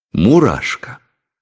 Мурашка.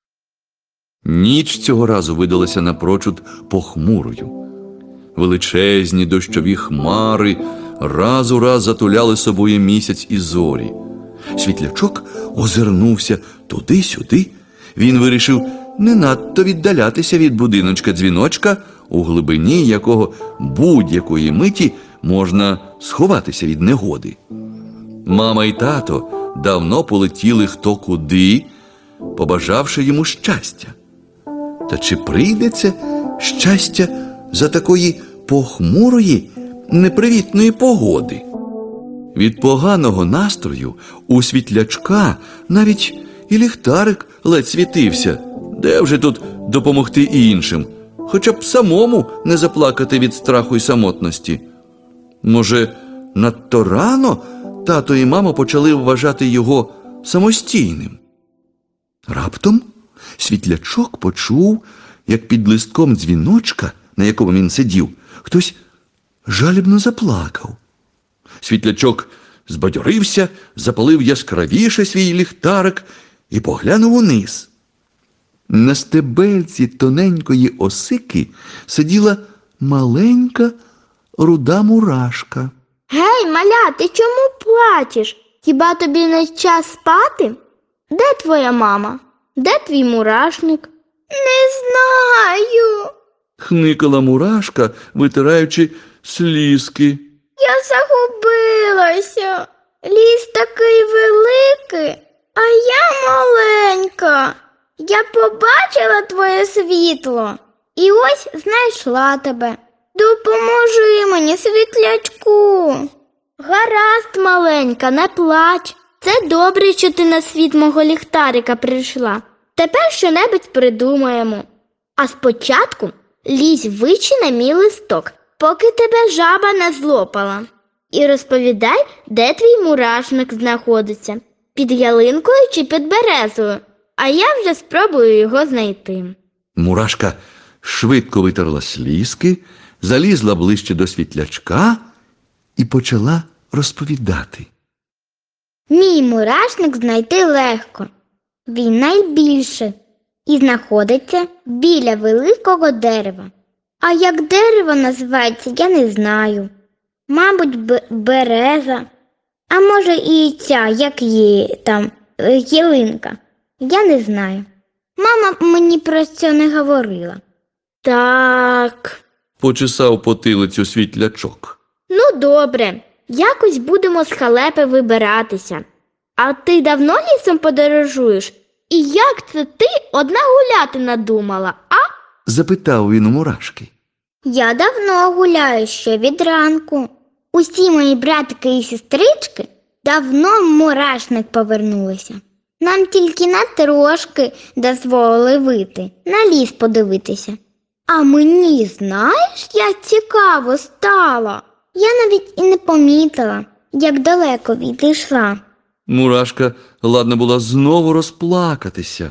Ніч цього разу видалася напрочуд похмурою. Величезні дощові хмари раз у раз затуляли собою місяць і зорі. Світлячок озирнувся туди-сюди. Він вирішив не надто віддалятися від будиночка-дзвіночка, у глибині якого будь-якої миті можна сховатися від негоди. Мама і тато давно полетіли хто куди, побажавши йому щастя. Та чи прийде це щастя за такої похмурої, непривітної погоди? Від поганого настрою у Світлячка навіть і ліхтарик ледь світився. Де вже тут допомогти іншим? Хоча б самому не заплакати від страху й самотності. Може, надто рано тато і мама почали вважати його самостійним? Раптом Світлячок почув, як під листком дзвіночка, на якому він сидів, хтось жалібно заплакав. Світлячок збадьорився, запалив яскравіше свій ліхтарик і поглянув униз. На стебельці тоненької осики сиділа маленька руда мурашка. Гей, маля, ти чому плачеш? Хіба тобі не час спати? Де твоя мама? Де твій мурашник? Не знаю. Хникала мурашка, витираючи слізки. Я загубилася. Ліс такий великий, а я маленька. Я побачила твоє світло і ось знайшла тебе. Допоможи мені, Світлячку. Гаразд, маленька, не плач. Це добре, що ти на світ мого ліхтарика прийшла. Тепер щонебудь придумаємо. А спочатку лізь вище на мій листок, поки тебе жаба не злопала. І розповідай, де твій мурашник знаходиться. Під ялинкою чи під березою. А я вже спробую його знайти. Мурашка швидко витерла слізки, залізла ближче до Світлячка і почала розповідати. Мій мурашник знайти легко. Він найбільший і знаходиться біля великого дерева. А як дерево називається, я не знаю. Мабуть, береза. А може і ця, як є там, ялинка. Я не знаю. Мама мені про це не говорила. Так. Почесав потилицю Світлячок. Ну, добре. Якось будемо з халепи вибиратися. А ти давно лісом подорожуєш? І як це ти одна гуляти надумала, а? Запитав він у мурашки. Я давно гуляю, ще від ранку. Усі мої братики і сестрички давно в мурашник повернулися. Нам тільки на трошки дозволили вийти, на ліс подивитися. А мені, знаєш, як цікаво стало. Я навіть і не помітила, як далеко відійшла. Мурашка ладна була знову розплакатися.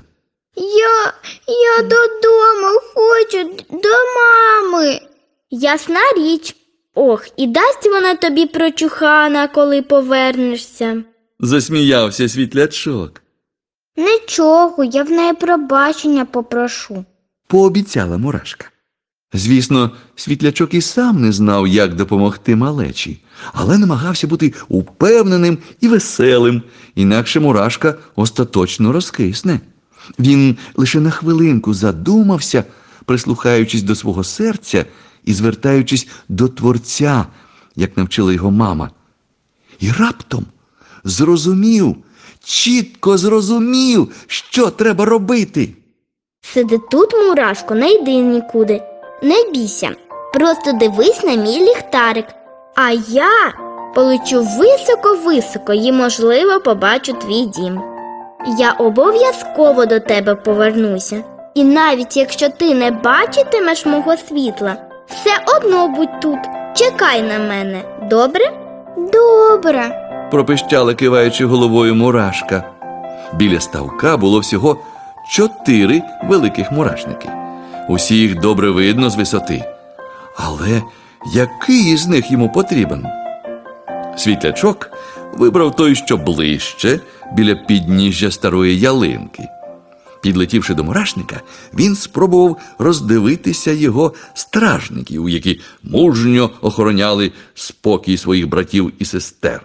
Я додому хочу, до мами. Ясна річ. Ох, і дасть вона тобі прочухана, коли повернешся. Засміявся Світлячок. Нічого, я в неї пробачення попрошу. Пообіцяла мурашка. Звісно, Світлячок і сам не знав, як допомогти малечі, але намагався бути упевненим і веселим, інакше мурашка остаточно розкисне. Він лише на хвилинку задумався, прислухаючись до свого серця і звертаючись до Творця, як навчила його мама. І раптом зрозумів, чітко зрозумів, що треба робити. Сиди тут, мурашко, не йди нікуди. Не бійся, просто дивись на мій ліхтарик. А я полечу високо-високо і, можливо, побачу твій дім. Я обов'язково до тебе повернуся. І навіть якщо ти не бачитимеш мого світла, все одно будь тут. Чекай на мене. Добре? Добре. Пропищала, киваючи головою мурашка. Біля ставка було всього 4 великих мурашники. Усі їх добре видно з висоти. Але який із них йому потрібен? Світлячок вибрав той, що ближче, біля підніжжя старої ялинки. Підлетівши до мурашника, він спробував роздивитися його стражників, які мужньо охороняли спокій своїх братів і сестер.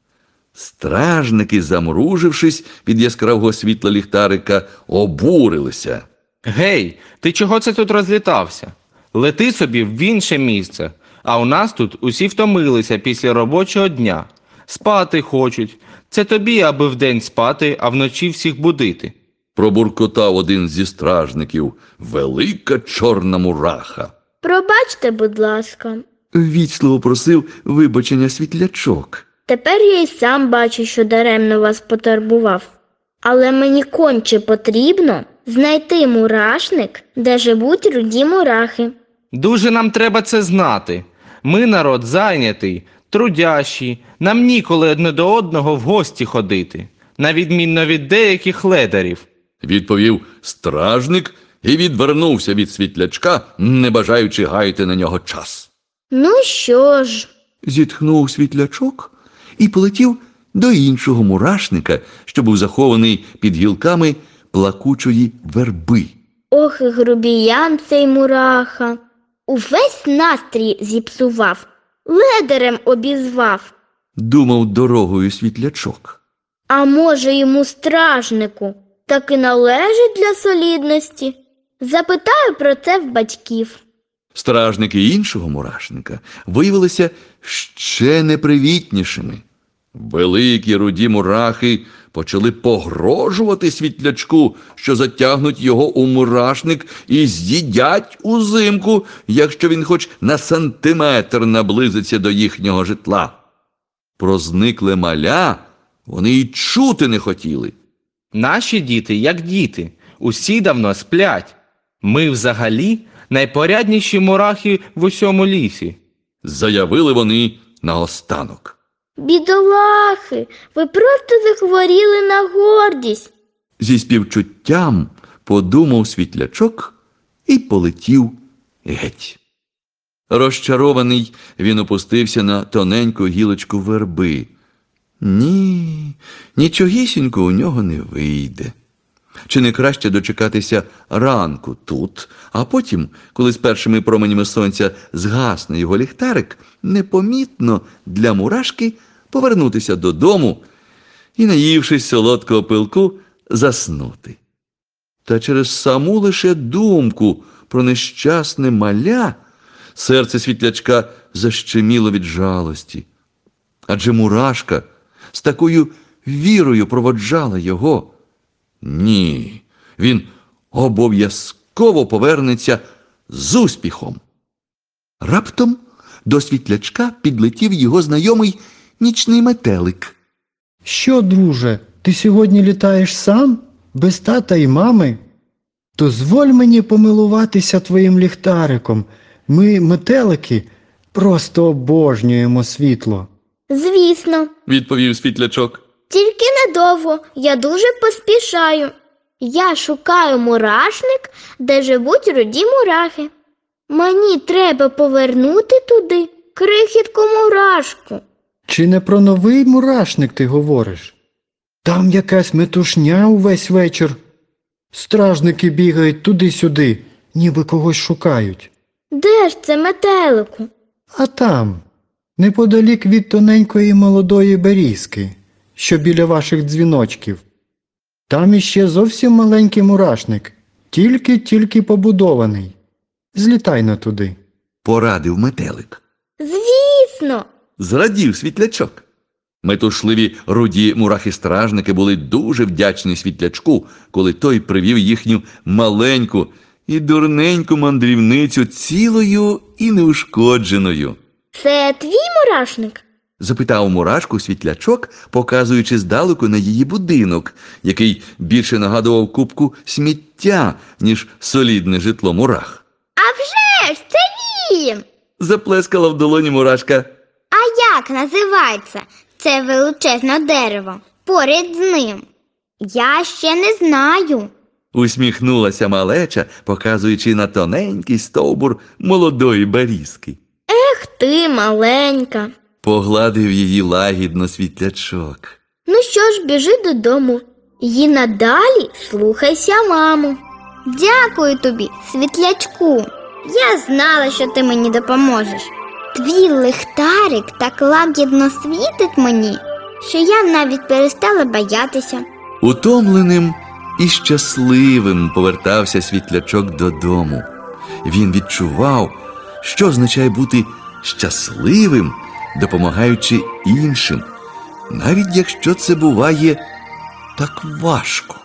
Стражники, замружившись від яскравого світла ліхтарика, обурилися. Гей, ти чого це тут розлітався? Лети собі в інше місце, а у нас тут усі втомилися після робочого дня. Спати хочуть. Це тобі, аби вдень спати, а вночі всіх будити. Пробуркотав один зі стражників, велика чорна мураха. Пробачте, будь ласка. Ввічливо просив вибачення світлячок. Тепер я й сам бачу, що даремно вас потурбував. Але мені конче потрібно знайти мурашник, де живуть руді мурахи. Дуже нам треба це знати. Ми народ зайнятий, трудящий, нам ніколи одне до одного в гості ходити, на відмінно від деяких ледарів. Відповів стражник і відвернувся від світлячка, не бажаючи гаяти на нього час. Ну що ж, Зітхнув світлячок і полетів до іншого мурашника, що був захований під гілками плакучої верби. ох і грубіян цей мураха. Увесь настрій зіпсував, ледарем обізвав. Думав дорогою світлячок. А може йому стражнику таки належить для солідності? Запитаю про це в батьків. Стражники іншого мурашника виявилися ще непривітнішими. Великі руді мурахи почали погрожувати світлячку, що затягнуть його у мурашник і з'їдять узимку, якщо він хоч на сантиметр наблизиться до їхнього житла. Про зникле маля вони й чути не хотіли. Наші діти, як діти, усі давно сплять. Ми взагалі найпорядніші мурахи в усьому лісі. Заявили вони наостанок. Бідолахи, ви просто захворіли на гордість. Зі співчуттям подумав світлячок і полетів геть. Розчарований, він опустився на тоненьку гілочку верби. Ні, нічогісінько у нього не вийде. Чи не краще дочекатися ранку тут, а потім, коли з першими променями сонця згасне його ліхтарик, непомітно для мурашки повернутися додому і, наївшись солодкого пилку, заснути. Та через саму лише думку про нещасне маля серце світлячка защеміло від жалості. Адже мурашка з такою вірою проводжала його. Ні, він обов'язково повернеться з успіхом. Раптом до світлячка підлетів його знайомий нічний метелик. Що, друже, ти сьогодні літаєш сам, без тата і мами? Дозволь мені помилуватися твоїм ліхтариком. Ми, метелики, просто обожнюємо світло. Звісно, Відповів світлячок. тільки недовго, я дуже поспішаю. Я шукаю мурашник, де живуть руді мурахи. Мені треба повернути туди крихітку мурашку. Чи не про новий мурашник ти говориш? Там якась метушня увесь вечір. Стражники бігають туди-сюди, ніби когось шукають. Де ж це метелику? А там, неподалік від тоненької молодої берізки, що біля ваших дзвіночків. Там іще зовсім маленький мурашник, тільки побудований. Злітай на туди. Порадив метелик. Звісно, Зрадів світлячок. Метушливі руді мурахи-стражники були дуже вдячні світлячку, коли той привів їхню маленьку і дурненьку мандрівницю цілою і неушкодженою. це твій мурашник? Запитав мурашку світлячок, показуючи здалеку на її будинок, який більше нагадував купку сміття, ніж солідне житло мурах. А вже ж, це він! Заплескала в долоні мурашка. А як називається це величезне дерево поряд з ним? Я ще не знаю. Усміхнулася малеча, показуючи на тоненький стовбур молодої берізки. Ех ти, маленька. Погладив її лагідно світлячок. Ну що ж, біжи додому. І надалі слухайся маму. Дякую тобі, світлячку. Я знала, що ти мені допоможеш. Твій ліхтарик так лагідно світить мені, що я навіть перестала боятися. Утомленим і щасливим повертався світлячок додому. Він відчував, що означає бути щасливим, допомагаючи іншим, навіть якщо це буває так важко.